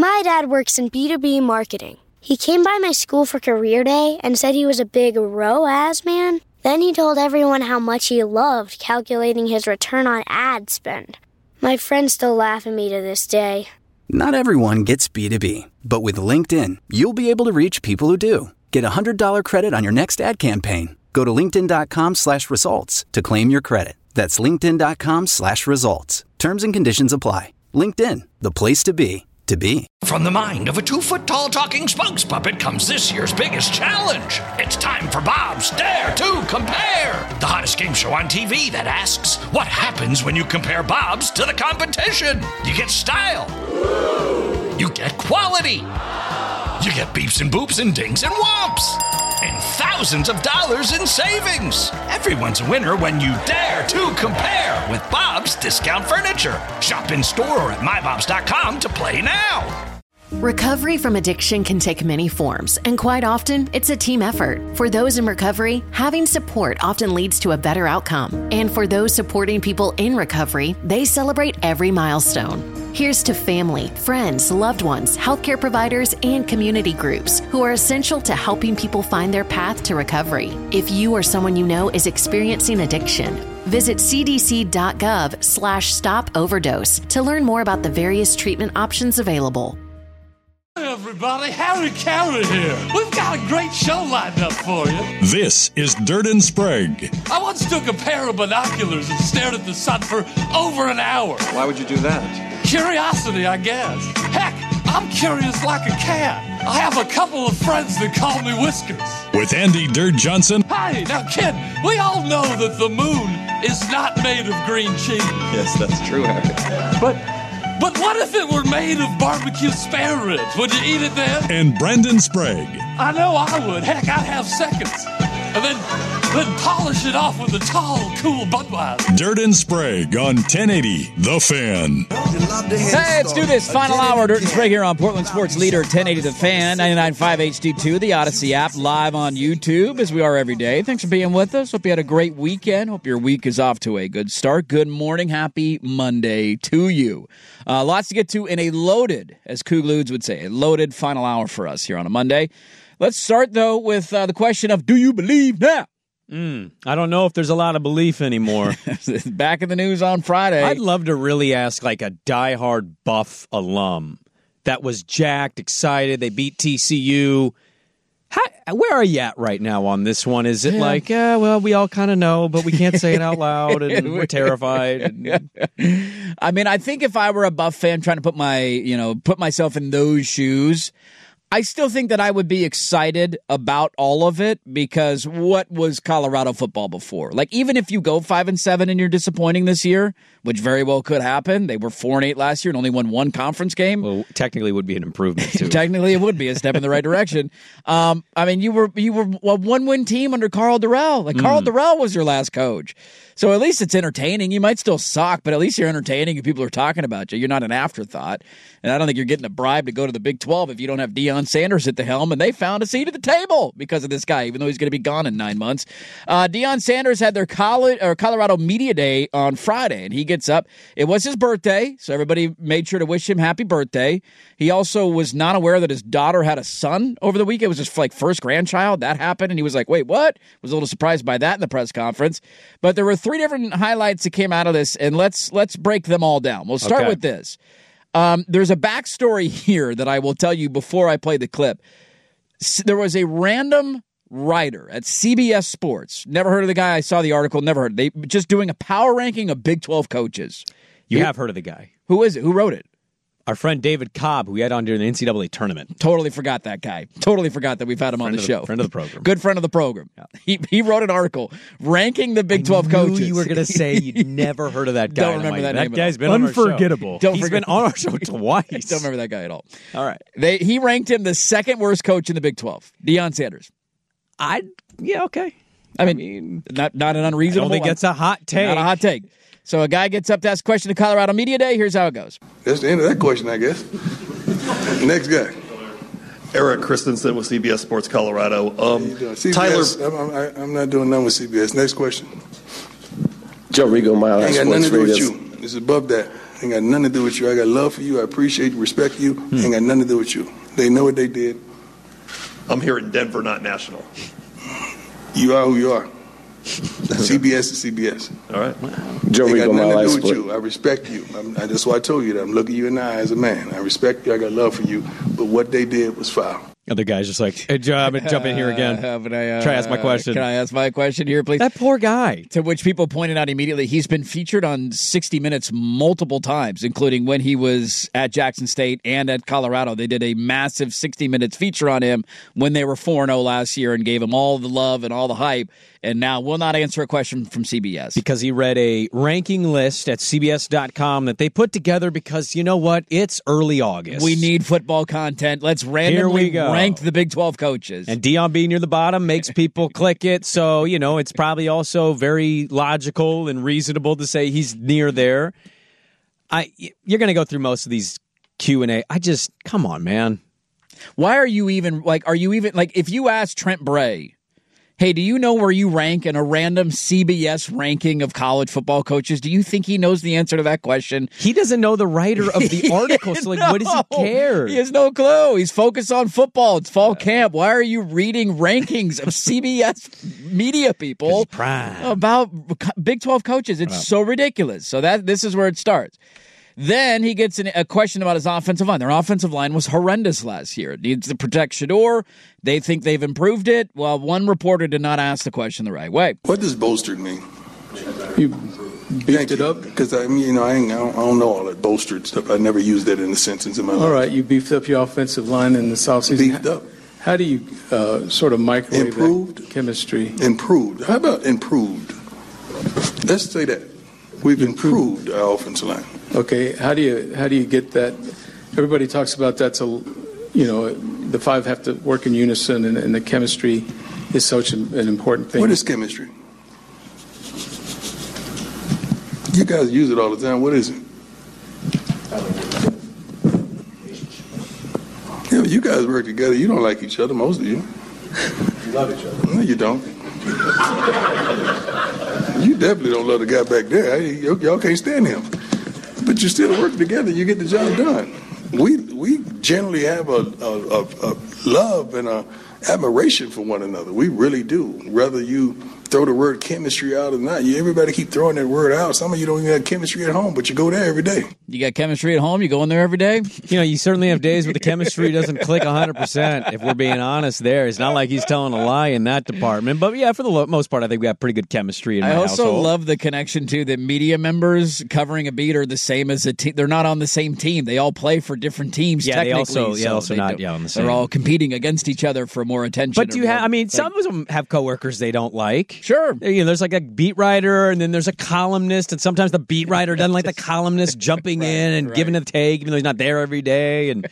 My dad works in B2B marketing. He came by my school for career day and said he was a big ROAS man. Then he told everyone how much he loved calculating his return on ad spend. My friends still laugh at me to this day. Not everyone gets B2B, but with LinkedIn, you'll be able to reach people who do. Get a $100 credit on your next ad campaign. Go to linkedin.com/results to claim your credit. That's linkedin.com/results. Terms and conditions apply. LinkedIn, the place to be. From the mind of a 2-foot-tall talking spokes puppet comes this year's biggest challenge. It's time for Bob's Dare to Compare, the hottest game show on TV that asks, what happens when you compare Bob's to the competition? You get style. You get quality. You get beeps and boops and dings and whomps. And thousands of dollars in savings. Everyone's a winner when you dare to compare with Bob's Discount Furniture. Shop in store or at mybobs.com to play now. Recovery from addiction can take many forms, and quite often, it's a team effort. For those in recovery, having support often leads to a better outcome. And for those supporting people in recovery, they celebrate every milestone. Here's to family, friends, loved ones, healthcare providers, and community groups who are essential to helping people find their path to recovery. If you or someone you know is experiencing addiction, visit cdc.gov/stop overdose to learn more about the various treatment options available. Hey everybody, Harry Carey here. We've got a great show lined up for you. This is Dirt and Sprague. I once took a pair of binoculars and stared at the sun for over an hour. Why would you do that? Curiosity, I guess. Heck, I'm curious like a cat. I have a couple of friends that call me Whiskers. With Andy Dirt Johnson. Hey, now kid, we all know that the moon is not made of green cheese. Yes, that's true, Harry. But what if it were made of barbecue spare ribs? Would you eat it then? And Brendan Sprague. I know I would. Heck, I'd have seconds. And then polish it off with a tall, cool Budweiser. Dirt and Sprague on 1080 The Fan. Hey, let's do this. Final hour. Dirt and Sprague here on Portland Sports Leader 1080 The Fan, 99.5 HD2, the Odyssey app, live on YouTube as we are every day. Thanks for being with us. Hope you had a great weekend. Hope your week is off to a good start. Good morning. Happy Monday to you. Lots to get to in a loaded, as Cougludes would say, a loaded final hour for us here on a Monday. Let's start, though, with the question of, do you believe now? I don't know if there's a lot of belief anymore. Back in the news on Friday. I'd love to really ask like a diehard Buff alum that was jacked, excited, they beat TCU. Where are you at right now on this one? Is it like, well, we all kind of know, but we can't say it out loud, and we're terrified? I mean, I think if I were a Buff fan trying to put myself in those shoes, I still think that I would be excited about all of it, because what was Colorado football before? Like, even if you go 5-7 and you're disappointing this year, which very well could happen. They were 4-8 last year and only won one conference game. Well, technically it would be an improvement too. Technically it would be a step in the right direction. I mean, you were a one-win team under Carl Durrell. Like, Carl Durrell was your last coach. So at least it's entertaining. You might still suck, but at least you're entertaining and people are talking about you. You're not an afterthought. And I don't think you're getting a bribe to go to the Big 12 if you don't have Deion Sanders at the helm, and they found a seat at the table because of this guy, even though he's going to be gone in 9 months. Deion Sanders had their Colorado Media Day on Friday, and he gets up. It was his birthday, so everybody made sure to wish him happy birthday. He also was not aware that his daughter had a son over the week. It was his first grandchild. That happened, and he was like, wait, what? Was a little surprised by that in the press conference. But there were 3 different highlights that came out of this, and let's break them all down. We'll start with this. There's a backstory here that I will tell you before I play the clip. There was a random writer at CBS Sports. Never heard of the guy. I saw the article. Never heard. They just doing a power ranking of Big 12 coaches. You have heard of the guy. Who is it? Who wrote it? Our friend David Cobb, who we had on during the NCAA tournament. Totally forgot that guy. Totally forgot that we've had him on the show. Friend of the program. Good friend of the program. Yeah. He wrote an article ranking the Big 12 coaches. You were going to say you'd never heard of that guy. Don't remember that name. That guy's been unforgettable. He's been on our show twice. Don't remember that guy at all. All right. He ranked him the second worst coach in the Big 12. Deion Sanders. Yeah, okay. I mean, not an unreasonable. I don't think it's a hot take. Not a hot take. So a guy gets up to ask a question to Colorado Media Day. Here's how it goes. That's the end of that question, I guess. Next guy. Eric Christensen with CBS Sports Colorado. CBS, Tyler, I'm not doing nothing with CBS. Next question. Joe Rigo, Mile High Ain't got nothing Sports to do with Radio. you. It's above that. Ain't got nothing to do with you. I got love for you. I appreciate you, respect you. Ain't got nothing to do with you. They know what they did. I'm here in Denver, not national. You are who you are. CBS is CBS. All right. Joe Rico, my life split. You. I respect you. That's why I told you that. I'm looking you in the eye as a man. I respect you. I got love for you. But what they did was foul. Other guy's just like, hey, Joe, I'm going to jump in here again. Try to ask my question. Can I ask my question here, please? That poor guy. To which people pointed out immediately, he's been featured on 60 Minutes multiple times, including when he was at Jackson State and at Colorado. They did a massive 60 Minutes feature on him when they were 4-0 last year and gave him all the love and all the hype. And now will not answer a question from CBS. Because he read a ranking list at CBS.com that they put together because, you know what? It's early August. We need football content. Let's randomly rank the Big 12 coaches. And Deion being near the bottom makes people click it. So, you know, it's probably also very logical and reasonable to say he's near there. You're going to go through most of these Q&A. Come on, man. Why are you even, if you ask Trent Bray, hey, do you know where you rank in a random CBS ranking of college football coaches? Do you think he knows the answer to that question? He doesn't know the writer of the article, so what does he care? He has no clue. He's focused on football. It's fall camp. Why are you reading rankings of CBS media people about Big 12 coaches? It's so ridiculous. So this is where it starts. Then he gets a question about his offensive line. Their offensive line was horrendous last year. It needs to protect Shedeur. They think they've improved it. Well, one reporter did not ask the question the right way. What does bolstered mean? You beefed it up? Because I don't know all that bolstered stuff. I never used that in a sentence in my life. All right, you beefed up your offensive line in the offseason. Beefed up. How do you sort of microwave improved chemistry? Improved. How about improved? Let's say that. We've improved our offensive line. Okay, how do you get that? Everybody talks about that. So, the five have to work in unison, and the chemistry is such an important thing. What is chemistry? You guys use it all the time. What is it? You guys work together. You don't like each other, most of you. You love each other. No, you don't. You definitely don't love the guy back there. Y'all can't stand him. But you still work together. You get the job done. We generally have a love and a admiration for one another. We really do. Whether you throw the word chemistry out or not, everybody keep throwing that word out. Some of you don't even have chemistry at home, but you go there every day. You got chemistry at home? You go in there every day? You certainly have days where the chemistry doesn't click 100%, if we're being honest there. It's not like he's telling a lie in that department. But, yeah, for the most part, I think we have pretty good chemistry in my household. I also love the connection, too, that media members covering a beat are the same as a team. They're not on the same team. They all play for different teams, technically. They also not on the same. They're all competing against each other for more attention. But some of them have coworkers they don't like. Sure. There's like a beat writer, and then there's a columnist, and sometimes the beat writer doesn't like the columnist jumping in and giving a take, even though he's not there every day. And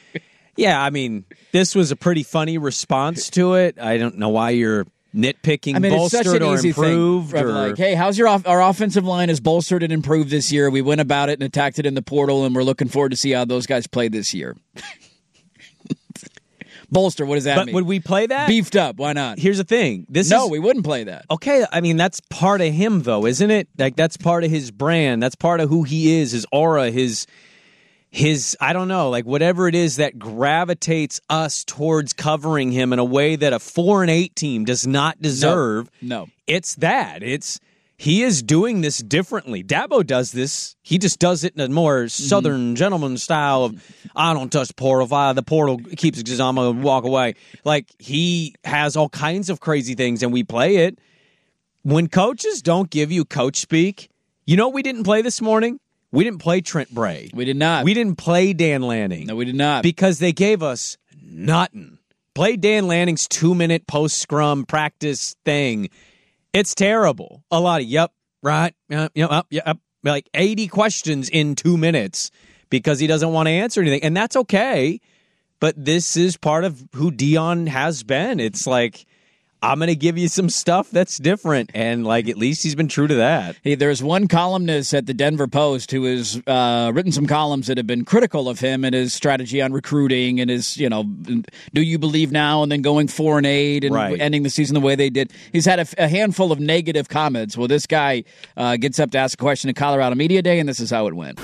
this was a pretty funny response to it. I don't know why you're nitpicking bolstered or improved. Like, hey, how's our offensive line is bolstered and improved this year? We went about it and attacked it in the portal, and we're looking forward to see how those guys play this year. Bolster, what does that mean? But would we play that? Beefed up, why not? Here's the thing. We wouldn't play that. Okay, that's part of him, though, isn't it? Like, that's part of his brand. That's part of who he is, his aura, his I don't know, like whatever it is that gravitates us towards covering him in a way that a 4-8 team does not deserve. No. It's that. He is doing this differently. Dabo does this. He just does it in a more Southern gentleman style of, I don't touch the portal. If the portal keeps it, I'm going to walk away. Like, he has all kinds of crazy things, and we play it. When coaches don't give you coach speak, we didn't play this morning? We didn't play Trent Bray. We did not. We didn't play Dan Lanning. No, we did not. Because they gave us nothing. Play Dan Lanning's 2-minute post-scrum practice thing. It's terrible. A lot of yep, right, yep, like 80 questions in 2 minutes because he doesn't want to answer anything. And that's okay, but this is part of who Deion has been. It's like, I'm going to give you some stuff that's different, and at least he's been true to that. Hey, there's one columnist at the Denver Post who has written some columns that have been critical of him and his strategy on recruiting and his, do you believe now and then going 4-8 and ending the season the way they did. He's had a handful of negative comments. Well, this guy gets up to ask a question at Colorado Media Day, and this is how it went.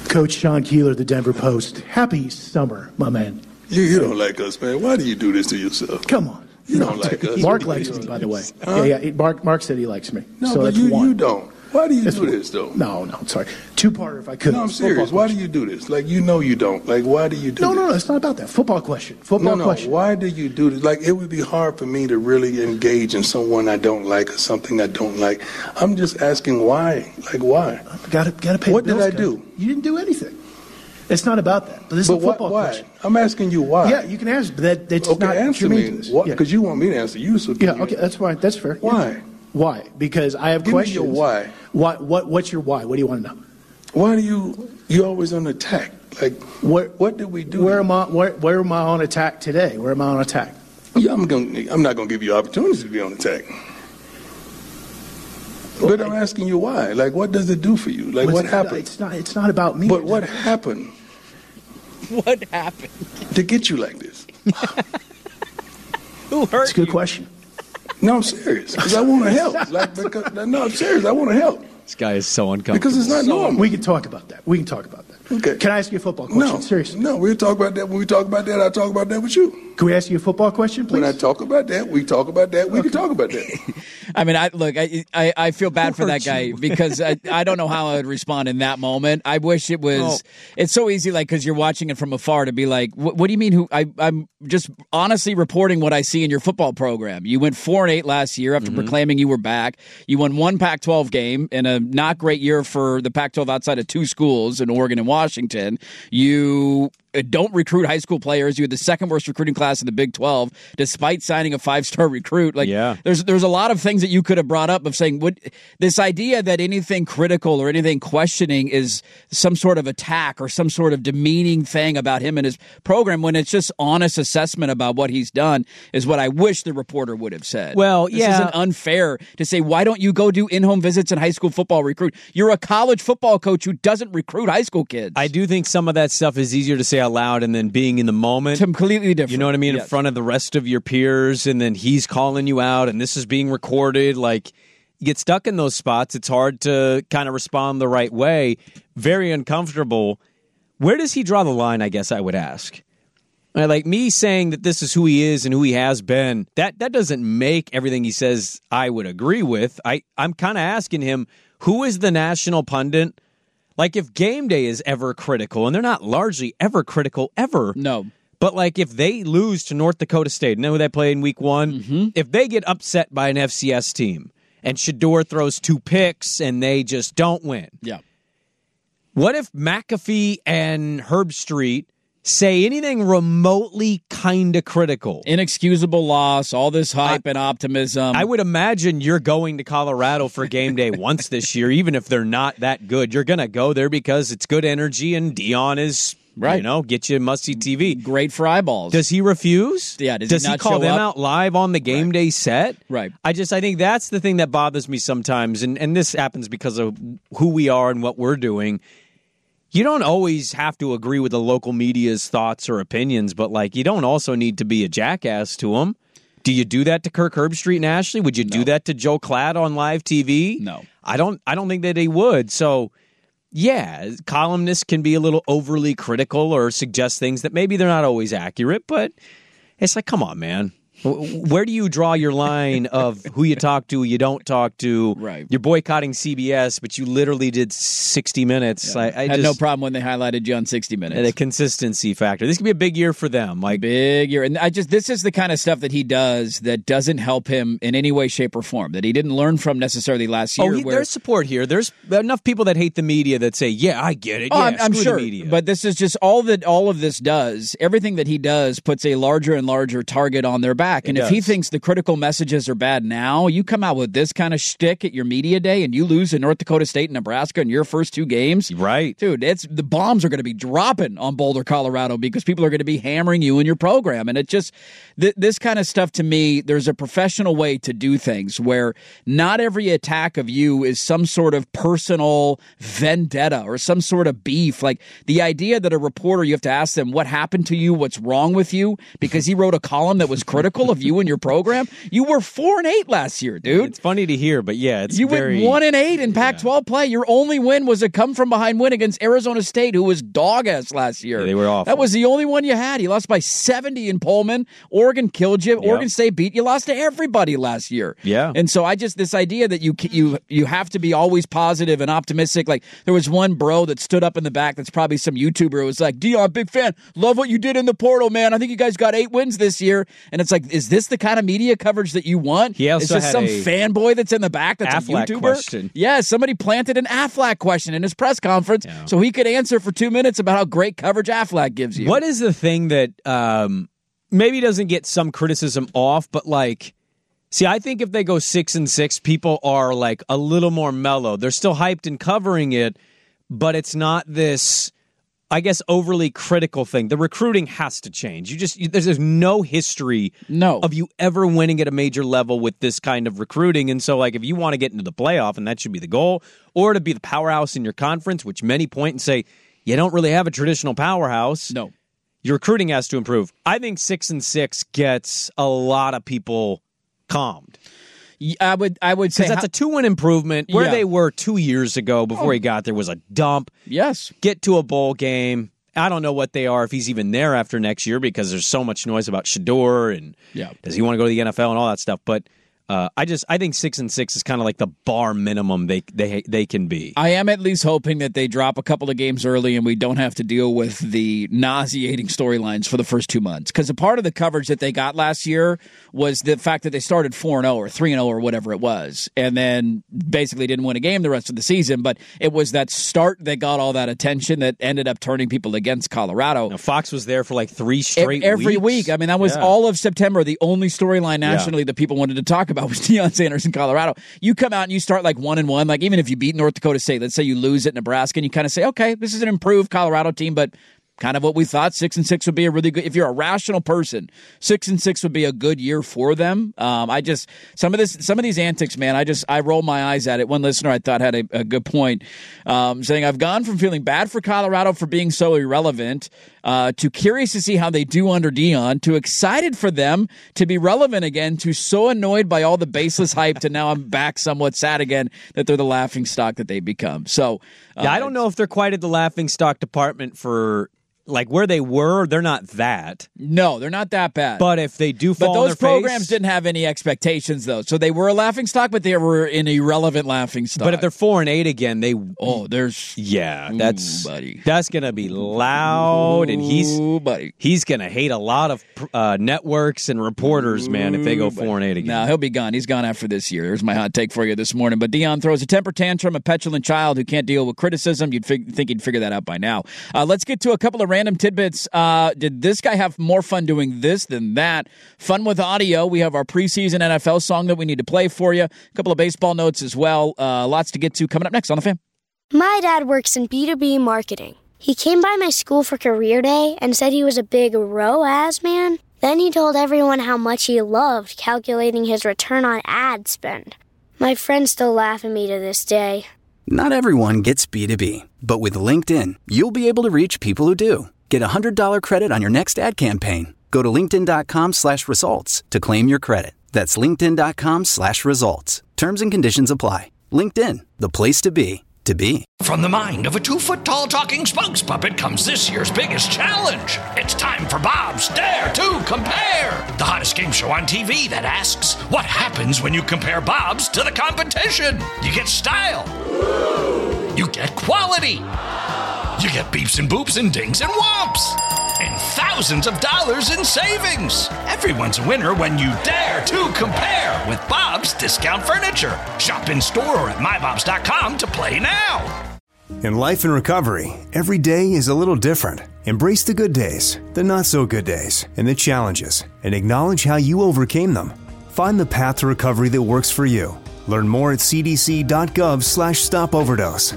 Coach Sean Keeler, the Denver Post. Happy summer, my man. You don't like us, man. Why do you do this to yourself? Come on. You don't like us. Mark likes me, by the way. Huh? Yeah. Mark said he likes me. No, so but that's you one. don't. Why do you do this, though? No, sorry. Two-parter if I could. No, I'm serious. Why do you do this? Like, you know you don't. Like, why do you do this? No, it's not about that. Football question. Question. Why do you do this? Like, it would be hard for me to really engage in someone I don't like or something I don't like. I'm just asking why. Like, why? Gotta pay What the bills, did I do? You didn't do anything. It's not about that. But this is a football why? question. I'm asking you why. Yeah, you can answer, but that's okay, not answer me. Because you want me to answer you. So yeah, okay, that's fine. That's fair. Why? Yeah. Why? Because I have Give questions. me your why. What's your why? What do you want to know? Why do you always on attack? Like, what did we do? Where am I on attack today? Where am I on attack? Yeah, I'm not going to give you opportunities to be on attack. But I'm asking you why. Like, what does it do for you? Like, what happened? It's not about me. But what happened? What happened to get you like this? Who hurt It's a good you? question. No, I'm serious. Because I want to help. No, I'm serious. I want to help. This guy is so uncomfortable. Because it's not normal. We can talk about that. Okay. Can I ask you a football question? No. Seriously. No, we'll talk about that. When we talk about that, I'll talk about that with you. Can we ask you a football question, please? When I talk about that, we talk about that. We can talk about that. I mean, I feel bad for that guy because I don't know how I would respond in that moment. I wish it was. It's so easy, like, because you're watching it from afar to be like, what do you mean? I'm just honestly reporting what I see in your football program. You went 4-8 last year after proclaiming you were back. You won one Pac-12 game in a not great year for the Pac-12 outside of two schools in Oregon and Washington. You don't recruit high school players. You had the second worst recruiting class in the Big 12, despite signing a 5-star recruit. Like, there's a lot of things that you could have brought up of saying, this idea that anything critical or anything questioning is some sort of attack or some sort of demeaning thing about him and his program, when it's just honest assessment about what he's done, is what I wish the reporter would have said. Well, this isn't unfair to say, why don't you go do in-home visits and high school football recruit? You're a college football coach who doesn't recruit high school kids. I do think some of that stuff is easier to say out loud and then being in the moment. Completely different. You know what I mean? Yes. In front of the rest of your peers, and then he's calling you out, and this is being recorded. Like, you get stuck in those spots. It's hard to kind of respond the right way. Very uncomfortable. Where does he draw the line, I guess I would ask? Like, me saying that this is who he is and who he has been, that doesn't make everything he says I would agree with. I'm kind of asking him, who is the national pundit? Like, if game day is ever critical, and they're not largely ever critical ever. No. But, like, if they lose to North Dakota State, you know who they play in week one? If they get upset by an FCS team and Shedeur throws 2 picks and they just don't win. Yeah. What if McAfee and Herb Street say anything remotely kind of critical? Inexcusable loss, all this hype and optimism. I would imagine you're going to Colorado for game day once this year, even if they're not that good. You're going to go there because it's good energy and Dion is, right. Get you must-see TV. Great for eyeballs. Does he refuse? Yeah. Does he call them out live on the game day set? Right. I think that's the thing that bothers me sometimes, and this happens because of who we are and what we're doing. You don't always have to agree with the local media's thoughts or opinions, but, like, you don't also need to be a jackass to them. Do you do that to Kirk Herbstreit and Ashley? Would you do that to Joe Klatt on live TV? No. I don't think that he would. So, yeah, columnists can be a little overly critical or suggest things that maybe they're not always accurate, but it's like, come on, man. Where do you draw your line of who you talk to, you don't talk to? Right. You're boycotting CBS, but you literally did 60 Minutes. Yeah. I had no problem when they highlighted you on 60 Minutes. The consistency factor. This could be a big year for them. Like, big year. And this is the kind of stuff that he does that doesn't help him in any way, shape, or form, that he didn't learn from necessarily last year. There's support here. There's enough people that hate the media that say, yeah, I get it. Yeah, I'm sure. The media. But this is just all of this does. Everything that he does puts a larger and larger target on their back. And if he thinks the critical messages are bad now, you come out with this kind of shtick at your media day and you lose to North Dakota State and Nebraska in your first 2 games. Right. Dude, the bombs are going to be dropping on Boulder, Colorado, because people are going to be hammering you and your program. And it just, this kind of stuff, to me, there's a professional way to do things where not every attack of you is some sort of personal vendetta or some sort of beef. Like, the idea that a reporter, you have to ask them what happened to you, what's wrong with you, because he wrote a column that was critical. critical of you and your program. You were 4-8 last year, dude. It's funny to hear, but yeah, you went 1-8 in Pac-12 play. Your only win was a come-from-behind win against Arizona State, who was dog-ass last year. Yeah, they were awful. That was the only one you had. You lost by 70 in Pullman. Oregon killed you. Yep. Oregon State beat you. Lost to everybody last year. Yeah. And so this idea that you have to be always positive and optimistic. Like, there was one bro that stood up in the back that's probably some YouTuber who was like, Deion, big fan. Love what you did in the portal, man. I think you guys got 8 wins this year. And it's like, is this the kind of media coverage that you want? He also is this some fanboy that's in the back that's Aflac a YouTuber? Question. Yeah, somebody planted an Aflac question in his press conference so he could answer for 2 minutes about how great coverage Aflac gives you. What is the thing that maybe doesn't get some criticism off, but like, see, I think if they go 6-6, people are like a little more mellow. They're still hyped and covering it, but it's not this, I guess, overly critical thing. The recruiting has to change. There's no history of you ever winning at a major level with this kind of recruiting. And so, like, if you want to get into the playoff, and that should be the goal, or to be the powerhouse in your conference, which many point and say, you don't really have a traditional powerhouse. No. Your recruiting has to improve. I think 6-6 gets a lot of people calmed. I would say that's a 2-win improvement. Where they were 2 years ago before he got there was a dump. Yes. Get to a bowl game. I don't know what they are, if he's even there after next year, because there's so much noise about Shador and does he want to go to the NFL and all that stuff. But I think 6-6 is kind of like the bar minimum they can be. I am at least hoping that they drop a couple of games early and we don't have to deal with the nauseating storylines for the first 2 months. Because a part of the coverage that they got last year was the fact that they started 4-0 or 3-0 or whatever it was, and then basically didn't win a game the rest of the season. But it was that start that got all that attention that ended up turning people against Colorado. Now, Fox was there for like 3 straight every weeks. week. I mean, that was all of September. The only storyline nationally that people wanted to talk about was Deion Sanders in Colorado. You come out and you start like 1-1, like even if you beat North Dakota State, let's say you lose at Nebraska, and you kind of say, okay, this is an improved Colorado team, but kind of what we thought. 6-6 would be a really good, if you're a rational person, 6-6 would be a good year for them. Some of these antics, man, I roll my eyes at it. One listener I thought had a good point, saying, I've gone from feeling bad for Colorado for being so irrelevant to curious to see how they do under Deion, to excited for them to be relevant again, to so annoyed by all the baseless hype, to now I'm back somewhat sad again that they're the laughingstock that they become. So I don't know if they're quite at the laughingstock department for like where they were. They're not that. No, they're not that bad. But if they do fall But those on their programs face, didn't have any expectations, though. So they were a laughingstock, but they were an irrelevant laughingstock. But if they're 4-8 again, that's gonna be loud, and he's gonna hate a lot of networks and reporters, man, if they go 4-8 again. No, he'll be gone. He's gone after this year. There's my hot take for you this morning. But Deion throws a temper tantrum, a petulant child who can't deal with criticism. You'd think he'd figure that out by now. Let's get to a couple of random tidbits. Did this guy have more fun doing this than that? Fun with audio. We have our preseason NFL song that we need to play for you. A couple of baseball notes as well. Lots to get to coming up next on The Fan. My dad works in B2B marketing. He came by my school for career day and said he was a big ROAS man. Then he told everyone how much he loved calculating his return on ad spend. My friends still laugh at me to this day. Not everyone gets B2B, but with LinkedIn, you'll be able to reach people who do. Get a $100 credit on your next ad campaign. Go to linkedin.com/results to claim your credit. That's linkedin.com/results. Terms and conditions apply. LinkedIn, the place to be, to be. From the mind of a 2-foot-tall talking spokes puppet comes this year's biggest challenge. It's time for Bob's Dare to Compare, the hottest game show on TV that asks, what happens when you compare Bob's to the competition? You get style. You get quality. You get beeps and boops and dings and whomps. And thousands of dollars in savings. Everyone's a winner when you dare to compare with Bob's Discount Furniture. Shop in store or at mybobs.com to play now. In life and recovery, every day is a little different. Embrace the good days, the not so good days, and the challenges, and acknowledge how you overcame them. Find the path to recovery that works for you. Learn more at cdc.gov/stopoverdose.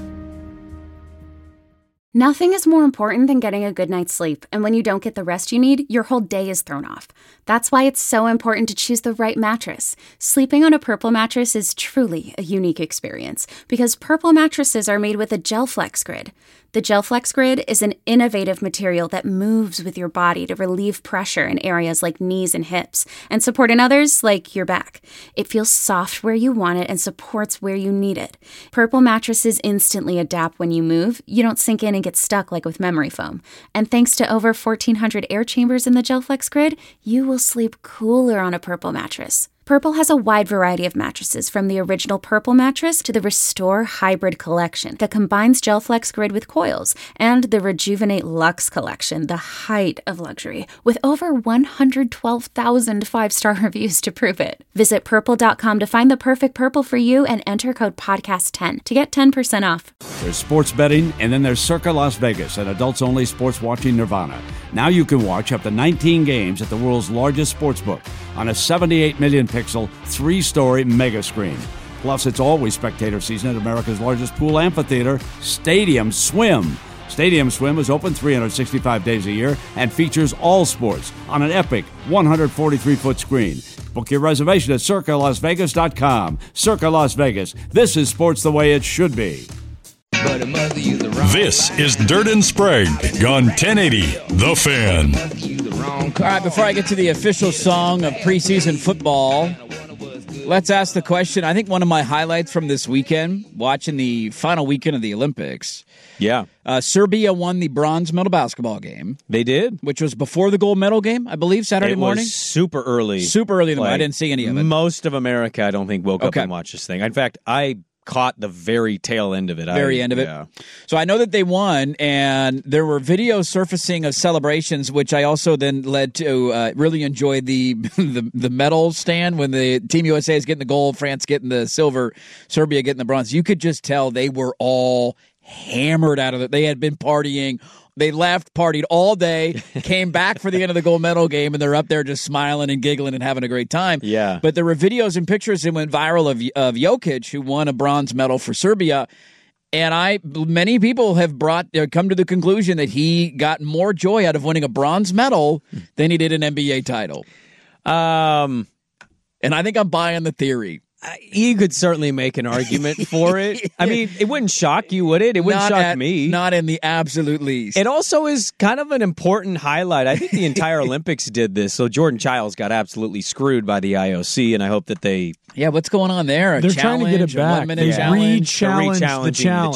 Nothing is more important than getting a good night's sleep, and when you don't get the rest you need, your whole day is thrown off. That's why it's so important to choose the right mattress. Sleeping on a Purple mattress is truly a unique experience, because Purple mattresses are made with a Gel Flex grid. The GelFlex Grid is an innovative material that moves with your body to relieve pressure in areas like knees and hips and support in others like your back. It feels soft where you want it and supports where you need it. Purple mattresses instantly adapt when you move. You don't sink in and get stuck like with memory foam. And thanks to over 1,400 air chambers in the GelFlex Grid, you will sleep cooler on a Purple mattress. Purple has a wide variety of mattresses, from the original Purple mattress to the Restore Hybrid collection that combines GelFlex Grid with coils, and the Rejuvenate Luxe collection, the height of luxury, with over 112,000 five-star reviews to prove it. Visit Purple.com to find the perfect Purple for you and enter code podcast10 to get 10% off. There's sports betting, and then there's Circa Las Vegas, an adults-only sports watching nirvana. Now you can watch up to 19 games at the world's largest sportsbook on a 78 million pixel, 3-story mega screen. Plus, it's always spectator season at America's largest pool amphitheater, Stadium Swim. Stadium Swim is open 365 days a year and features all sports on an epic 143-foot screen. Book your reservation at CircaLasVegas.com. Circa Las Vegas. This is sports the way it should be. This is Dirt and Sprague on 1080 The Fan. All right, before I get to the official song of preseason football, let's ask the question. I think one of my highlights from this weekend, watching the final weekend of the Olympics. Yeah. Serbia won the bronze medal basketball game. They did. Which was before the gold medal game, I believe, Saturday morning. It was super early. Super early in the morning. I didn't see any of it. Most of America, I don't think, woke up and watched this thing. In fact, I caught the very tail end of it. End of it. So I know that they won, and there were videos surfacing of celebrations, which I also then led to really enjoy the medal stand when the Team USA is getting the gold, France getting the silver, Serbia getting the bronze. You could just tell they were all hammered out of it. They had been partying. They left, partied all day, came back for the end of the gold medal game, and they're up there just smiling and giggling and having a great time. Yeah. But there were videos and pictures that went viral of Jokic, who won a bronze medal for Serbia. And many people have come to the conclusion that he got more joy out of winning a bronze medal than he did an NBA title. And I think I'm buying the theory. You could certainly make an argument for it. I mean, it wouldn't shock you, would it? It wouldn't shock me. Not in the absolute least. It also is kind of an important highlight. I think the entire Olympics did this. So Jordan Chiles got absolutely screwed by the IOC, and I hope that they... Yeah, what's going on there? They're trying to get it back. They re-challenge the challenge.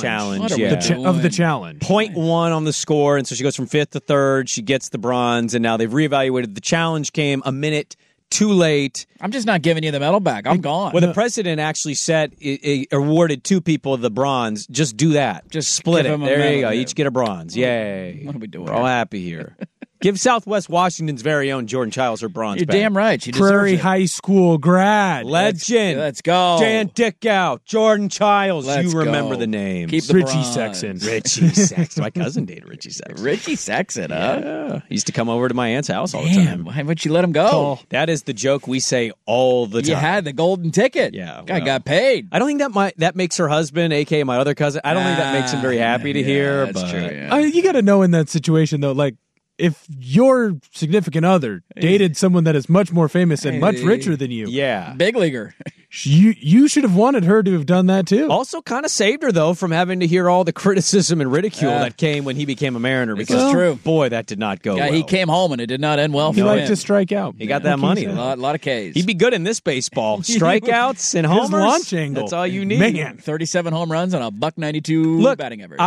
Of the challenge. 0.1 on the score, and so she goes from 5th to 3rd. She gets the bronze, and now they've reevaluated. The challenge came a minute too late. I'm just not giving you the medal back. I'm gone. Well, the president actually said it awarded 2 people the bronze. Just do that. Just split it. There you go. Each get a bronze. Yay. What are we doing? We're all happy here. Give Southwest Washington's very own Jordan Chiles her bronze You're back. damn right. She Prairie High School grad. Legend. Let's go. Dan Dickow. Jordan Chiles. Let's you remember go. the name. Keep the Richie bronze. Sexton. Richie Sexton. My cousin dated Richie Sexton. Richie Sexton, huh? Yeah. He used to come over to my aunt's house all the time. Why would you let him go? That is the joke we say all the time. You had the golden ticket. Yeah. Guy got paid. I don't think that makes her husband, a.k.a. my other cousin, I don't think that makes him very happy to hear. That's but true, yeah. You got to know in that situation, though, like, if your significant other dated someone that is much more famous and much richer than you, big leaguer, you should have wanted her to have done that too. Also kind of saved her, though, from having to hear all the criticism and ridicule that came when he became a Mariner. Because, true. Boy, that did not go well. He came home and it did not end well for He him. liked to strike out. He got that money. A lot of Ks. He'd be good in this baseball. Strikeouts and homers. His launch angle. That's all you need. Man. 37 home runs on a .192 batting average.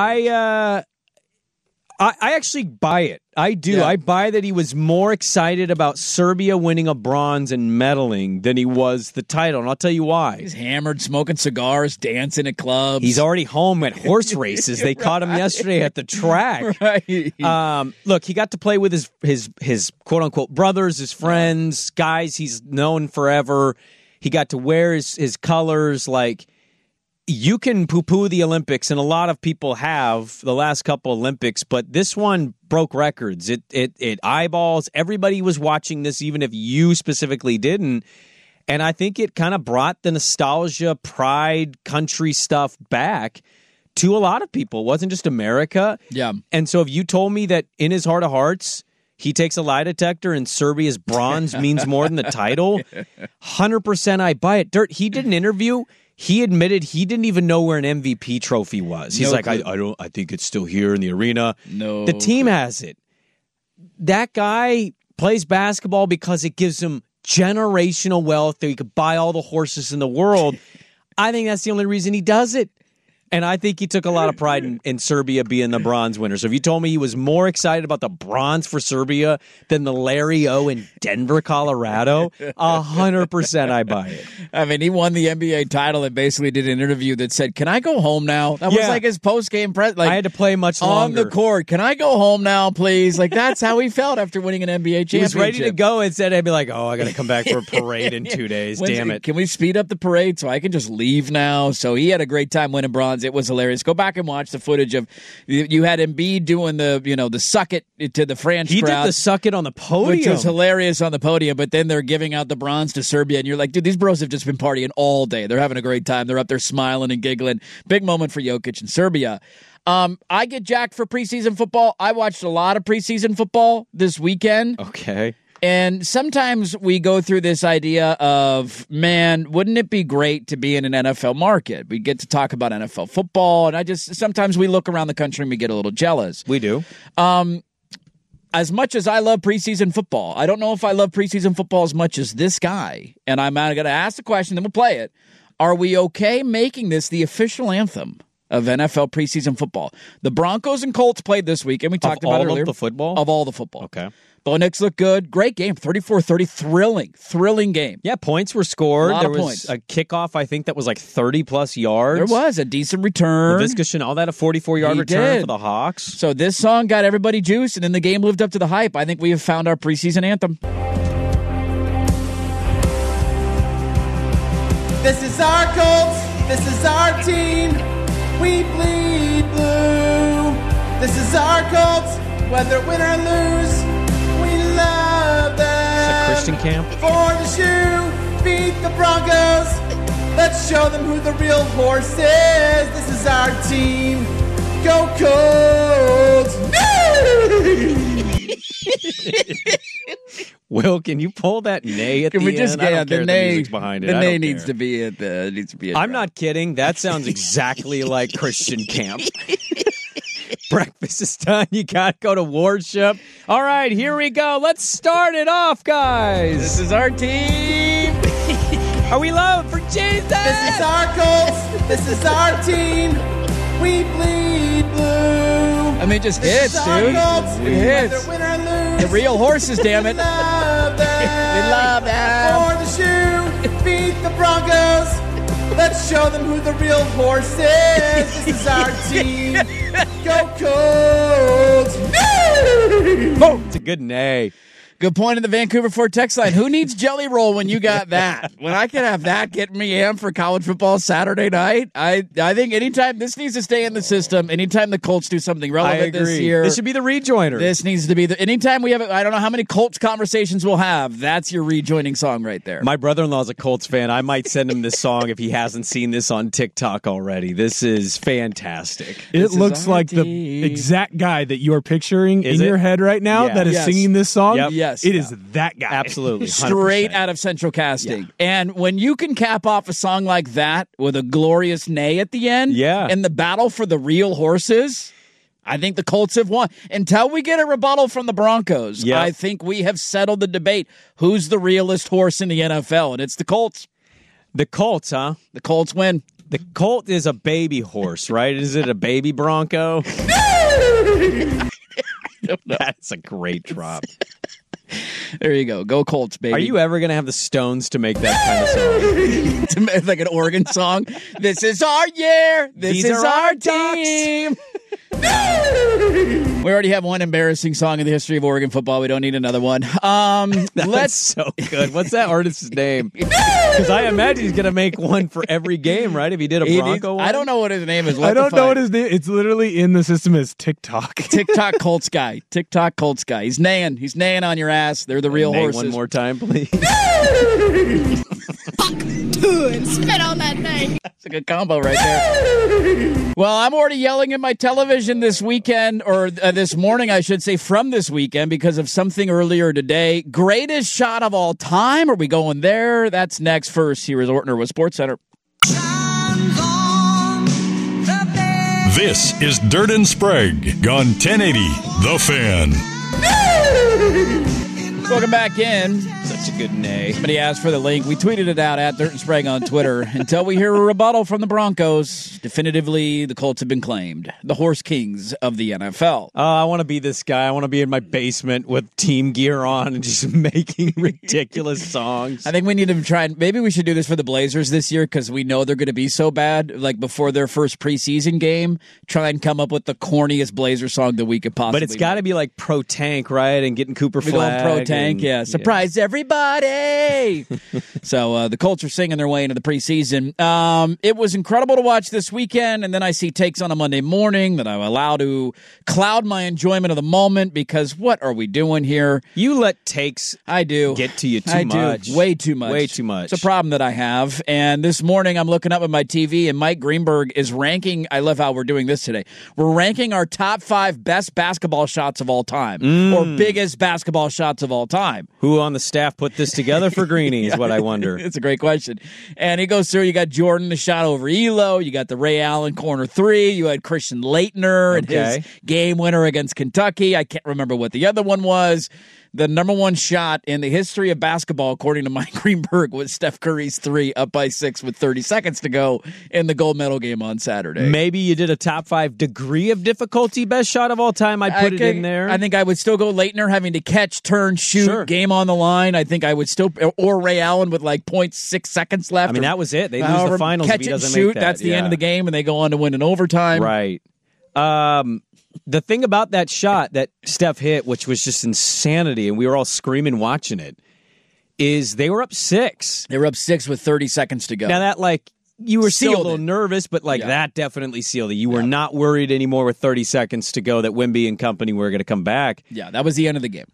I actually buy it. I do. Yeah. I buy that he was more excited about Serbia winning a bronze and medaling than he was the title, and I'll tell you why. He's hammered, smoking cigars, dancing at clubs. He's already home at horse races. They caught him yesterday at the track. Right. Look, he got to play with his quote-unquote brothers, his friends, guys he's known forever. He got to wear his colors. Like, you can poo-poo the Olympics, and a lot of people have the last couple Olympics, but this one broke records. It eyeballs. Everybody was watching this, even if you specifically didn't. And I think it kind of brought the nostalgia, pride, country stuff back to a lot of people. It wasn't just America. Yeah. And so if you told me that in his heart of hearts, he takes a lie detector and Serbia's bronze means more than the title, 100% I buy it. Dirt, he did an interview. he admitted he didn't even know where an MVP trophy was. He's like, I think it's still here in the arena. No. The team has it. That guy plays basketball because it gives him generational wealth that he could buy all the horses in the world. I think that's the only reason he does it. And I think he took a lot of pride in Serbia being the bronze winner. So if you told me he was more excited about the bronze for Serbia than the Larry O in Denver, Colorado, 100% I buy it. I mean, he won the NBA title and basically did an interview that said, "Can I go home now?" That was like his post-game press. Like, I had to play much longer. On the court. Can I go home now, please? Like, that's how he felt after winning an NBA championship. He was ready to go and said, I'd be like, I got to come back for a parade in 2 days. Damn it. Can we speed up the parade so I can just leave now? So he had a great time winning bronze. It was hilarious. Go back and watch the footage of you had Embiid doing the suck it to the French crowd. He did the suck it on the podium, which was hilarious on the podium. But then they're giving out the bronze to Serbia, and you're like, dude, these bros have just been partying all day. They're having a great time. They're up there smiling and giggling. Big moment for Jokic in Serbia. I get jacked for preseason football. I watched a lot of preseason football this weekend. Okay. And sometimes we go through this idea of, man, wouldn't it be great to be in an NFL market? We get to talk about NFL football, and sometimes we look around the country and we get a little jealous. We do. As much as I love preseason football, I don't know if I love preseason football as much as this guy. And I'm going to ask the question, then we'll play it. Are we okay making this the official anthem of NFL preseason football? The Broncos and Colts played this week, and we talked about it earlier. Of all the football? Of all the football. Okay. Bo Nix looked good. Great game. 34-30. Thrilling game. Yeah, points were scored. There was a kickoff, I think, that was like 30-plus yards. There was a decent return. Laviska Shenault had a 44-yard return for the Hawks. So this song got everybody juiced, and then the game lived up to the hype. I think we have found our preseason anthem. This is our Colts. This is our team. We bleed blue. This is our Colts. Whether win or lose, we love them. Is that Christian Camp? For the shoe, beat the Broncos. Let's show them who the real horse is. This is our team. Go Colts! Will, can you pull that neigh at the end? I don't care if the music's behind it. The neigh needs to be at the. I'm not kidding. That sounds exactly like Christian Camp. Breakfast is done. You got to go to worship. All right, here we go. Let's start it off, guys. This is our team. Are we loud for Jesus? This is our Colts. This is our team. We bleed blue. I mean, it just hits, dude. It hits. The real horses, damn it. We love them. We love them. For the shoe, beat the Broncos. Let's show them who the real horse is. This is our team. Go Colts! Oh, it's a good neigh. Good point in the Vancouver Ford text line. Who needs Jelly Roll when you got that? When I can have that getting me amped for college football Saturday night, I think anytime this needs to stay in the system, anytime the Colts do something relevant this year. This should be the rejoiner. This needs to be anytime we have, I don't know how many Colts conversations we'll have, that's your rejoining song right there. My brother-in-law's a Colts fan. I might send him this song if he hasn't seen this on TikTok already. This is fantastic. It looks like the exact guy that you're picturing in your head right now that is singing this song. Yep. Yes. It is that guy. Absolutely. 100%. Straight out of Central Casting. Yeah. And when you can cap off a song like that with a glorious neigh at the end, in the battle for the real horses, I think the Colts have won. Until we get a rebuttal from the Broncos, I think we have settled the debate. Who's the realest horse in the NFL? And it's the Colts. The Colts, huh? The Colts win. The Colt is a baby horse, right? Is it a baby Bronco? That's a great drop. There you go. Go Colts, baby. Are you ever going to have the Stones to make that kind of song? To make like an organ song? This is our year. These is our team. We already have one embarrassing song in the history of Oregon football. We don't need another one. That's so good. What's that artist's name? Because I imagine he's going to make one for every game, right? If he did a Bronco one. I don't know what his name is. I don't know what his name is. It's literally in the system as TikTok. TikTok Colts guy. TikTok Colts guy. He's neighing. He's neighing on your ass. They're the real horses. One more time, please. And spit on that thing. That's a good combo right there. Well, I'm already yelling at my television this weekend, or this morning, I should say, from this weekend because of something earlier today. Greatest shot of all time? Are we going there? That's next. First, here is Ortner with SportsCenter. This is Dirt and Sprague on 1080 The Fan. Welcome back in. Such a good nay. Somebody asked for the link. We tweeted it out at Dirt and Sprague on Twitter. Until we hear a rebuttal from the Broncos, definitively the Colts have been claimed. The Horse Kings of the NFL. Oh, I want to be this guy. I want to be in my basement with team gear on and just making ridiculous songs. I think we need to try and maybe we should do this for the Blazers this year because we know they're going to be so bad. Like before their first preseason game, try and come up with the corniest Blazer song that we could possibly. But it's got to be like Pro Tank, right? And getting Cooper Flag. Pro Tank, yeah. Surprise everybody. So the Colts are singing their way into the preseason. It was incredible to watch this weekend, and then I see takes on a Monday morning that I allow to cloud my enjoyment of the moment because what are we doing here? You let takes get to you too much. Way too much. Way too much. It's a problem that I have. And this morning I'm looking up at my TV, and Mike Greenberg is ranking, I love how we're doing this today. We're ranking our top 5 best basketball shots of all time or biggest basketball shots of all time. Who on the staff put this together for Greeny is what I wonder. It's a great question. And he goes through, you got Jordan, the shot over Elo. You got the Ray Allen corner 3. You had Christian Laettner and his game winner against Kentucky. I can't remember what the other one was. The number one shot in the history of basketball, according to Mike Greenberg, was Steph Curry's 3 up by 6 with 30 seconds to go in the gold medal game on Saturday. Maybe you did a top 5 degree of difficulty best shot of all time. I'd put it in there. I think I would still go Laettner having to catch, turn, shoot, game on the line. I think I would still, or Ray Allen with like 0.6 seconds left. I mean, that was it. They lose the finals if he doesn't make that. That's the end of the game, and they go on to win in overtime. Right. The thing about that shot that Steph hit, which was just insanity, and we were all screaming watching it, is they were up 6. They were up 6 with 30 seconds to go. Now that, like, you were still a little nervous, but that definitely sealed it. You were not worried anymore with 30 seconds to go that Wemby and company were going to come back. Yeah, that was the end of the game.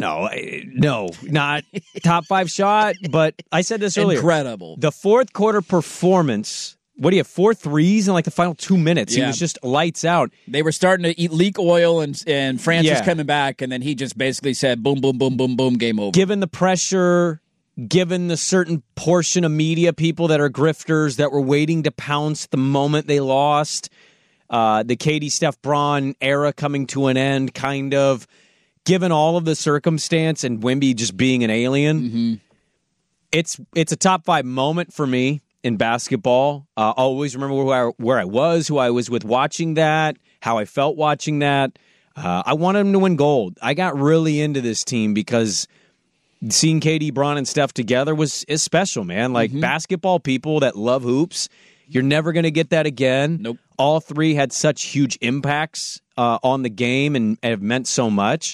No, not top 5 shot, but I said this earlier. Incredible. The fourth quarter performance. What do you have, 4 threes in like the final 2 minutes? Yeah. He was just lights out. They were starting to leak oil, and France was coming back, and then he just basically said, boom, boom, boom, boom, boom, game over. Given the pressure, given the certain portion of media people that are grifters that were waiting to pounce the moment they lost, the KD Steph Braun era coming to an end, kind of, given all of the circumstance and Wemby just being an alien, it's a top 5 moment for me. In basketball, always remember where I was, who I was with watching that, how I felt watching that. I wanted them to win gold. I got really into this team because seeing KD, Braun, and Steph together is special, man. Like basketball people that love hoops, you're never going to get that again. Nope. All 3 had such huge impacts on the game and have meant so much.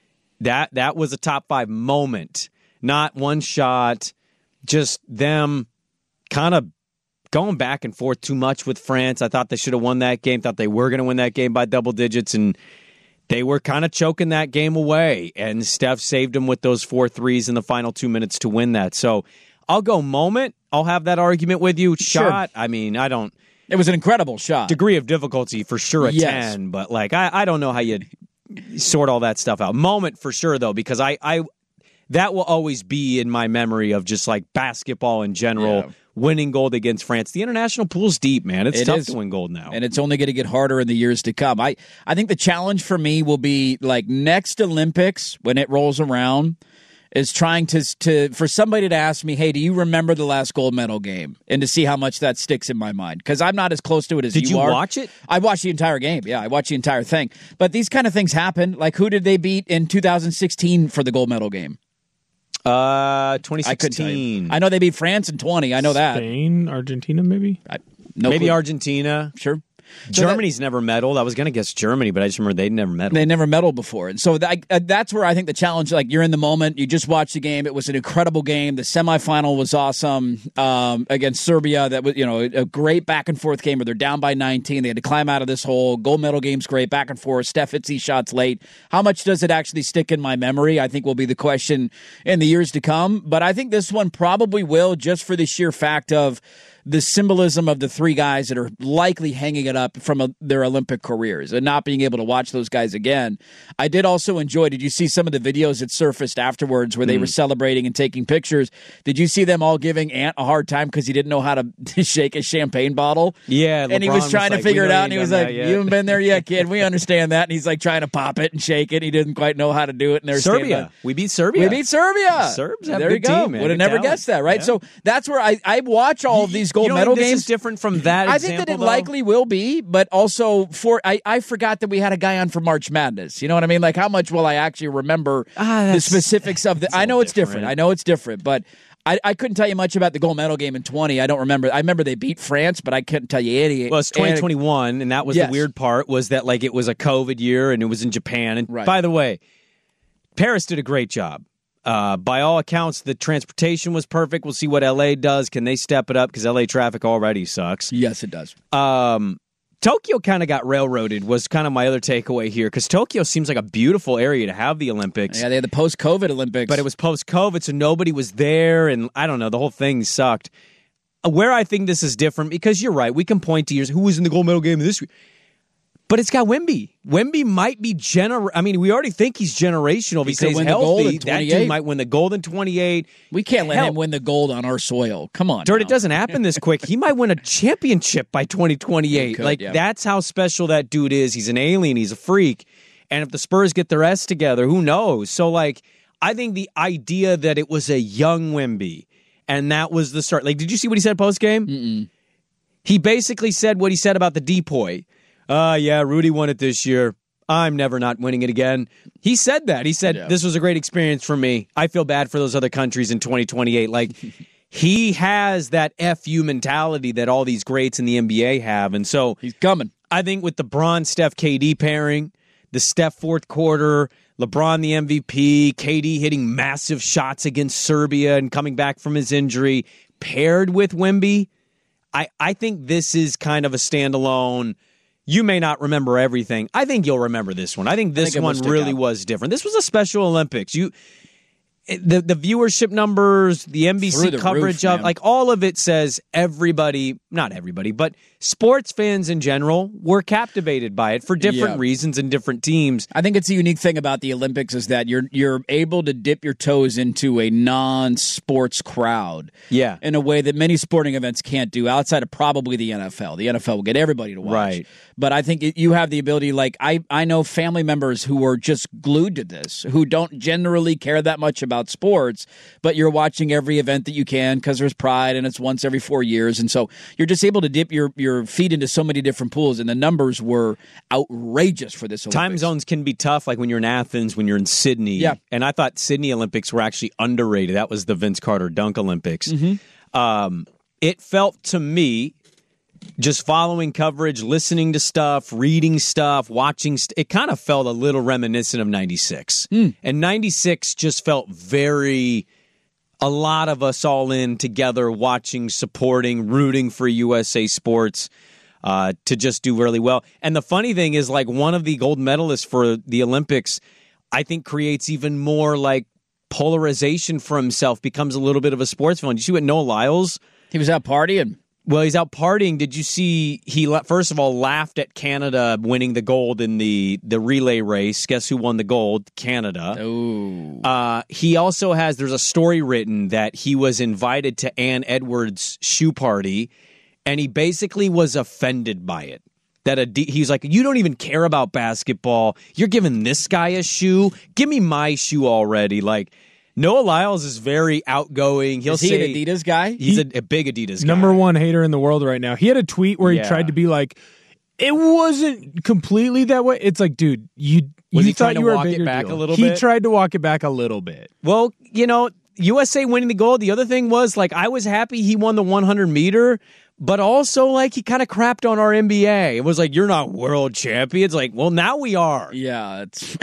That was a top 5 moment, not one shot, just them kind of going back and forth too much with France. I thought they should have won that game, thought they were going to win that game by double digits, and they were kind of choking that game away, and Steph saved them with those 4 threes in the final 2 minutes to win that. So I'll go moment. I'll have that argument with you. Shot, I mean, I don't... It was an incredible shot. Degree of difficulty, for sure, a 10, but like I don't know how you sort all that stuff out. Moment, for sure, though, because I that will always be in my memory of just like basketball in general. Yeah. Winning gold against France. The international pool's deep, man. It's tough to win gold now. And it's only going to get harder in the years to come. I think the challenge for me will be like next Olympics when it rolls around is trying to for somebody to ask me, hey, do you remember the last gold medal game? And to see how much that sticks in my mind. Because I'm not as close to it as you are. Did you watch it? I watched the entire game. Yeah, I watched the entire thing. But these kind of things happen. Like who did they beat in 2016 for the gold medal game? 2016. I know they beat France in 20. I know that. Spain, Argentina, maybe? Maybe clue. Argentina. Sure. Germany's never medaled. I was going to guess Germany, but I just remember they never medaled. They never medaled before. And so that's where I think the challenge, like you're in the moment, you just watched the game. It was an incredible game. The semifinal was awesome against Serbia. That was, a great back and forth game where they're down by 19. They had to climb out of this hole. Gold medal game's great, back and forth. Steph hits these shots late. How much does it actually stick in my memory? I think will be the question in the years to come. But I think this one probably will, just for the sheer fact of the symbolism of the three guys that are likely hanging it up from their Olympic careers and not being able to watch those guys again. I did also enjoy, did you see some of the videos that surfaced afterwards where they were celebrating and taking pictures? Did you see them all giving Ant a hard time because he didn't know how to shake a champagne bottle? Yeah. And he was trying to figure it out, and he was like, you haven't been there yet, kid. We understand that. And he's like trying to pop it and shake it. He didn't quite know how to do it. And there's Serbia. We beat Serbia. We beat Serbia. The Serbs have there a you good go. team, man. Would have Good never talent. guessed that, right? Yeah. So that's where I watch all of these gold medal think games. This is different from that I example, think that it though? likely will be, but also I forgot that we had a guy on for March Madness. You know what I mean? Like, how much will I actually remember the specifics of the? I know it's different. I know it's different, but I couldn't tell you much about the gold medal game in 20. I don't remember. I remember they beat France, but I couldn't tell you any. Well, it's 2021, and that was the weird part, was that like it was a COVID year and it was in Japan. And by the way, Paris did a great job. By all accounts, the transportation was perfect. We'll see what LA does. Can they step it up? Because LA traffic already sucks. Yes, it does. Tokyo kind of got railroaded was kind of my other takeaway here, because Tokyo seems like a beautiful area to have the Olympics. Yeah, they had the post-COVID Olympics. But it was post-COVID, so nobody was there, and I don't know, the whole thing sucked. Where I think this is different, because you're right, we can point to years, who was in the gold medal game this week? But it's got Wemby. Wemby might be we already think he's generational. If he stays healthy, that dude might win the gold in 28. We can't let him win the gold on our soil. Come on. Dirt, it doesn't happen this quick. He might win a championship by 2028. That's how special that dude is. He's an alien. He's a freak. And if the Spurs get their S together, who knows? So, I think the idea that it was a young Wemby, and that was the start. Did you see what he said post-game? Mm-mm. He basically said what he said about the Depoy. Yeah, Rudy won it this year. I'm never not winning it again. He said that. He said, This was a great experience for me. I feel bad for those other countries in 2028. He has that FU mentality that all these greats in the NBA have. And so he's coming. I think with the Bron-Steph KD pairing, the Steph fourth quarter, LeBron the MVP, KD hitting massive shots against Serbia and coming back from his injury, paired with Wemby, I think this is kind of a standalone. You may not remember everything. I think you'll remember this one. I think this one really was different. This was a Special Olympics. The viewership numbers, the NBC coverage of, all of it says everybody, not everybody, but sports fans in general were captivated by it for different reasons and different teams. I think it's a unique thing about the Olympics is that you're able to dip your toes into a non-sports crowd in a way that many sporting events can't do outside of probably the NFL. The NFL will get everybody to watch. Right. But I think you have the ability, I know family members who are just glued to this, who don't generally care that much about sports, but you're watching every event that you can because there's pride and it's once every 4 years. And so you're just able to dip your feet into so many different pools, and the numbers were outrageous for this Olympics. Time zones can be tough, like when you're in Athens, when you're in Sydney. Yeah. And I thought Sydney Olympics were actually underrated. That was the Vince Carter dunk Olympics. Mm-hmm. It felt to me, just following coverage, listening to stuff, reading stuff, watching it kind of felt a little reminiscent of 96. And 96 just felt a lot of us all in together, watching, supporting, rooting for USA Sports to just do really well. And the funny thing is, one of the gold medalists for the Olympics, I think creates even more polarization for himself, becomes a little bit of a sports fan. Did you see what Noah Lyles? He was out partying. Well, he's out partying. Did you see he, first of all, laughed at Canada winning the gold in the relay race? Guess who won the gold? Canada. Oh. He also there's a story written that he was invited to Ann Edwards' shoe party, and he basically was offended by it. He's like, you don't even care about basketball. You're giving this guy a shoe? Give me my shoe already. Noah Lyles is very outgoing. Is he an Adidas guy? He's a big Adidas guy. Number one hater in the world right now. He had a tweet where he tried to be like, it wasn't completely that way. It's like, dude, you thought you were a bigger deal. He tried to walk it back a little bit. Well, USA winning the gold. The other thing was, I was happy he won the 100-meter, but also, he kind of crapped on our NBA. It was you're not world champions. Well, now we are. Yeah.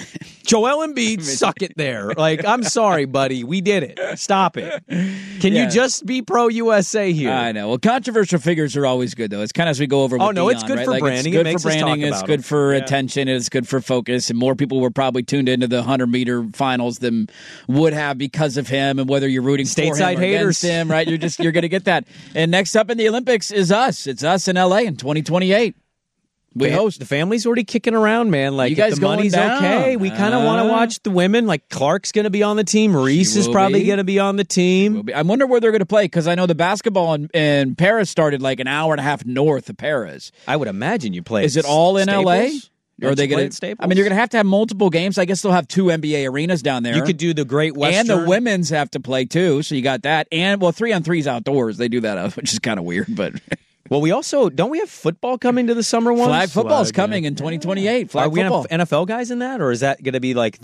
Joel Embiid, suck it there. Like, I'm sorry, buddy. We did it. Stop it. Can you just be pro-USA here? I know. Well, controversial figures are always good, though. It's kind of as we go over with Dion, it's good right? for like, branding. It's good it makes for branding. us talk It's good for attention. It's good for focus. And more people were probably tuned into the 100-meter finals than would have because of him. And whether you're rooting for him or against him, right? You're going to get that. And next up in the Olympics is us. It's us in LA in 2028. We host. The family's already kicking around, man. Like, you guys if the money's down? okay, we kind of want to watch the women. Like, Clark's going to be on the team. Reese is probably going to be on the team. I wonder where they're going to play, because I know the basketball in Paris started like an hour and a half north of Paris. I would imagine you play. Is it all in LA? Or are they going to? I mean, you're going to have multiple games. I guess they'll have 2 NBA arenas down there. You could do the Great Western. And the women's have to play too, so you got that. And, 3-on-3's outdoors. They do that, which is kind of weird, but... Well, we also don't we have football coming to the summer ones? Flag football's coming in 2028. Flag football. Are we gonna have NFL guys in that, or is that going to be like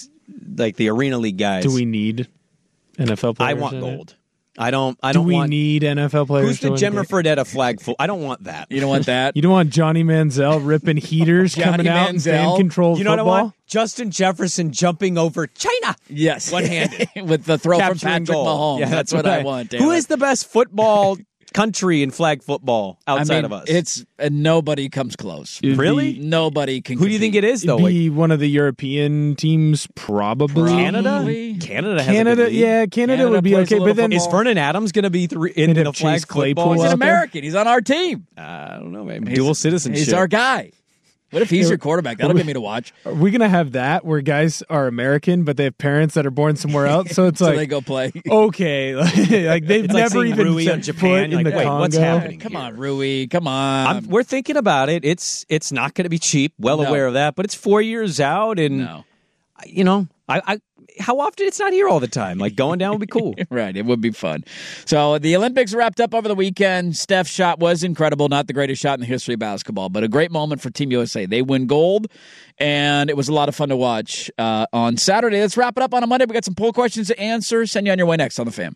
the Arena League guys? Do we need NFL players? I want gold. I don't. Do we need NFL players? Who's the Gemma Fredetta flag football? I don't want that. You don't want that. You don't want Johnny Manziel ripping heaters coming out in fan-controlled football? You know what I want? football? Justin Jefferson jumping over China. Yes, one-handed with the throw Capturing from Patrick goal. Mahomes. Yeah, that's what I want. Who is the best football country in flag football outside of us? It's nobody comes close. Really? Nobody can. Who do you think it is, though? It'd be one of the European teams, probably. Canada has a good league. Yeah, Canada would be okay. But then is Vernon Adams going to be in the flag football? He's an American. He's on our team. I don't know, man. Dual citizenship. He's our guy. What if he's your quarterback? That'll get me to watch. Are we going to have that where guys are American, but they have parents that are born somewhere else? So it's like, they go play. Okay. Like they've never even Rui set Japan. foot in the wait, Congo. what's happening? Come on, Rui. Come on. We're thinking about it. It's not going to be cheap. Well aware of that. But it's 4 years out. And, you know, I how often it's not here all the time. Like, going down would be cool. Right. It would be fun. So the Olympics wrapped up over the weekend. Steph's shot was incredible. Not the greatest shot in the history of basketball, but a great moment for Team USA. They win gold, and it was a lot of fun to watch on Saturday. Let's wrap it up on a Monday. We got some poll questions to answer. Send you on your way next on The Fan.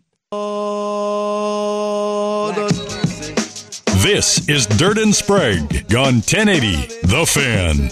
This is Dirt and Sprague on 1080 The Fan.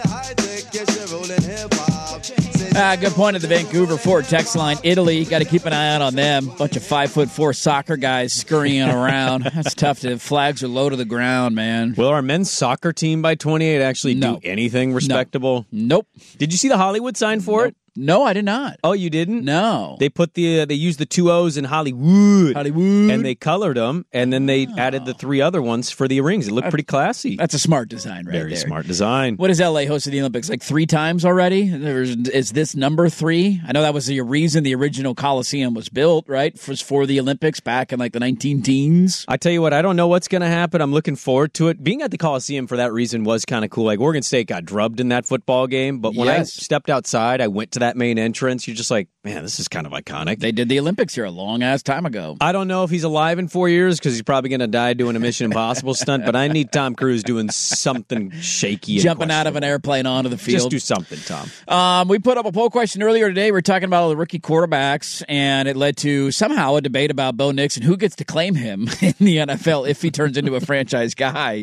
Good point at the Vancouver Ford text line. Italy, got to keep an eye out on them. Bunch of 5'4" soccer guys scurrying around. That's tough. The flags are low to the ground, man. Will our men's soccer team by 28 actually do anything respectable? Nope. Did you see the Hollywood sign for it? No, I did not. Oh, you didn't? No. They put they used the 2 O's in Hollywood, and they colored them, and then they added the 3 other ones for the rings. It looked pretty classy. That's a smart design, right? Very there. smart design. What has LA hosted the Olympics? Like 3 times already? Is this number 3? I know that was the reason the original Coliseum was built, right? For the Olympics back in like the 19-teens. I tell you what, I don't know what's going to happen. I'm looking forward to it. Being at the Coliseum for that reason was kind of cool. Like, Oregon State got drubbed in that football game, but when I stepped outside, I went to that main entrance. You're just like, man, this is kind of iconic. They did the Olympics here a long-ass time ago. I don't know if he's alive in 4 years because he's probably going to die doing a Mission Impossible stunt, but I need Tom Cruise doing something shaky. Jumping out of an airplane onto the field. Just do something, Tom. We put up a poll question earlier today. We were talking about all the rookie quarterbacks, and it led to somehow a debate about Bo Nix and who gets to claim him in the NFL if he turns into a franchise guy.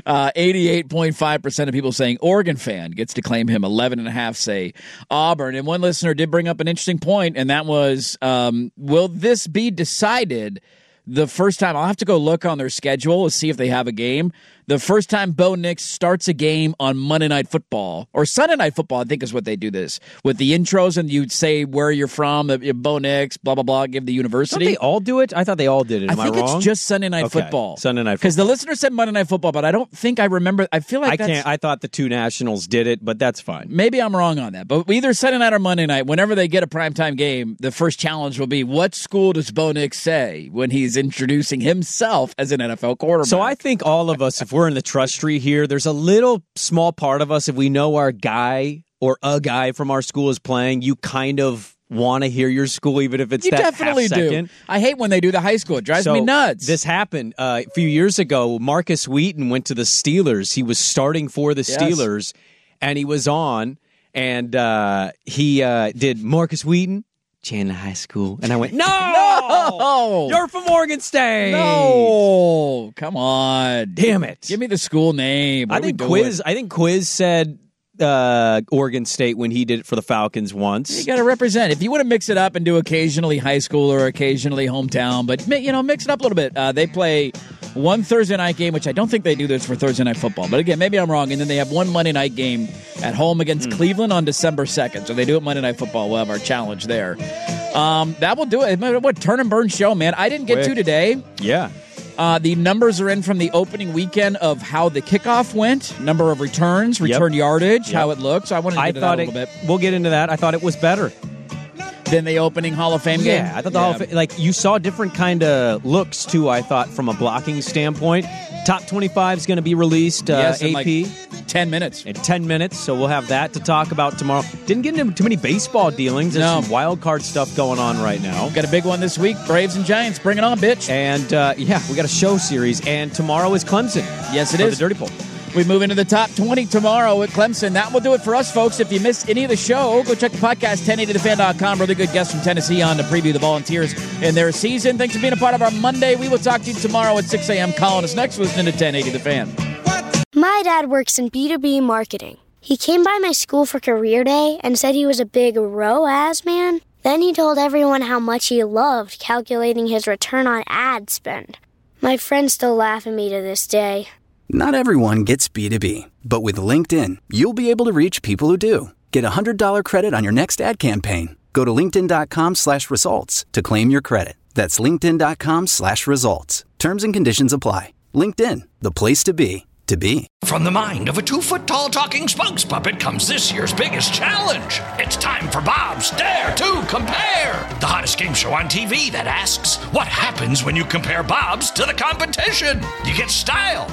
88.5% of people saying Oregon fan gets to claim him. 11.5% say Auburn. And one listener did bring up an interesting point, and that was, will this be decided the first time? I'll have to go look on their schedule to see if they have a game. The first time Bo Nix starts a game on Monday Night Football or Sunday Night Football, I think is what they do this with the intros, and you'd say where you're from, Bo Nix, blah, blah, blah, give the university. Don't they all do it? I thought they all did it. Am I think wrong? It's just Sunday Night Football. Sunday Night Football. Because the listener said Monday Night Football, but I don't think I remember. I feel like I thought the 2 nationals did it, but that's fine. Maybe I'm wrong on that. But either Sunday night or Monday night, whenever they get a primetime game, the first challenge will be, what school does Bo Nix say when he's introducing himself as an NFL quarterback? So I think all of us, if we're in the trust tree here, there's a little small part of us, if we know our guy or a guy from our school is playing, you kind of want to hear your school, even if it's you that definitely half second. Do. I hate when they do the high school. It drives me nuts. This happened a few years ago. Marcus Wheaton went to the Steelers. He was starting for the Steelers, and he was on, and he did Marcus Wheaton, Chandler High School. And I went, no! You're from Oregon State! No! Come on. Damn it. Give me the school name. I think Quiz said Oregon State when he did it for the Falcons once. You got to represent. If you want to mix it up and do occasionally high school or occasionally hometown, but mix it up a little bit. They play one Thursday night game, which I don't think they do this for Thursday Night Football. But again, maybe I'm wrong. And then they have one Monday night game at home against Cleveland on December 2nd. So they do it Monday Night Football. We'll have our challenge there. That will do it. What turn and burn show, man. I didn't get to today. Yeah. The numbers are in from the opening weekend of how the kickoff went, number of returns, return yardage, how it looks. I wanted to get into that a little bit. We'll get into that. I thought it was better than the opening Hall of Fame game. Yeah, I thought the Hall of Fame, like you saw different kind of looks too. I thought from a blocking standpoint, top 25 is going to be released. Yes, AP in like 10 minutes. In 10 minutes, so we'll have that to talk about tomorrow. Didn't get into too many baseball dealings. There's some wild card stuff going on right now. Got a big one this week. Braves and Giants, bring it on, bitch. And we got a show series. And tomorrow is Clemson. Yes, it is. The Dirty Poll. We move into the top 20 tomorrow at Clemson. That will do it for us, folks. If you missed any of the show, go check the podcast, 1080thefan.com. Really good guests from Tennessee on to preview the Volunteers in their season. Thanks for being a part of our Monday. We will talk to you tomorrow at 6 a.m. Calling us next, listening to 1080 The Fan. My dad works in B2B marketing. He came by my school for career day and said he was a big ROAS man. Then he told everyone how much he loved calculating his return on ad spend. My friends still laugh at me to this day. Not everyone gets B2B, but with LinkedIn, you'll be able to reach people who do. Get a $100 credit on your next ad campaign. Go to linkedin.com/results to claim your credit. That's linkedin.com/results. Terms and conditions apply. LinkedIn, the place to be, to be. From the mind of a 2-foot-tall talking spokes puppet comes this year's biggest challenge. It's time for Bob's Dare to Compare, the hottest game show on TV that asks, what happens when you compare Bob's to the competition? You get style.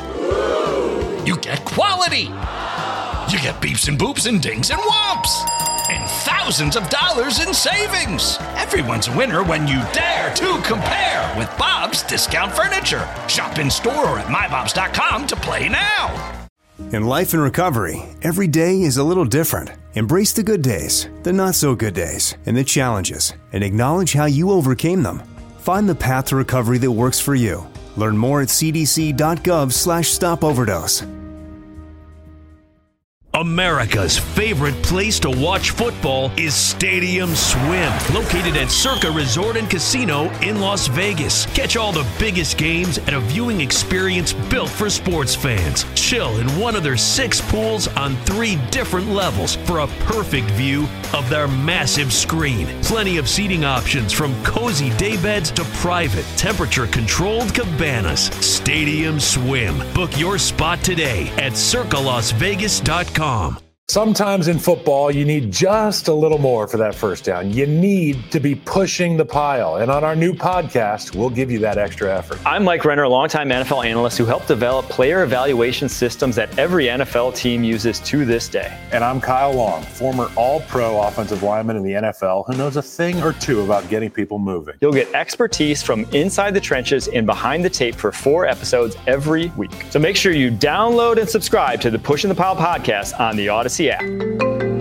You get quality. You get beeps and boops and dings and whomps. And thousands of dollars in savings. Everyone's a winner when you dare to compare with Bob's Discount Furniture. Shop in store or at mybobs.com to play now. In life and recovery, every day is a little different. Embrace the good days, the not so good days, and the challenges, and acknowledge how you overcame them. Find the path to recovery that works for you. Learn more at cdc.gov/stopoverdose. America's favorite place to watch football is Stadium Swim, located at Circa Resort and Casino in Las Vegas. Catch all the biggest games at a viewing experience built for sports fans. Chill in one of their 6 pools on 3 different levels for a perfect view of their massive screen. Plenty of seating options from cozy daybeds to private, temperature-controlled cabanas. Stadium Swim. Book your spot today at circalasvegas.com. Sometimes in football, you need just a little more for that first down. You need to be pushing the pile. And on our new podcast, we'll give you that extra effort. I'm Mike Renner, a longtime NFL analyst who helped develop player evaluation systems that every NFL team uses to this day. And I'm Kyle Long, former all-pro offensive lineman in the NFL who knows a thing or two about getting people moving. You'll get expertise from inside the trenches and behind the tape for 4 episodes every week. So make sure you download and subscribe to the Pushing the Pile podcast on the Odyssey app.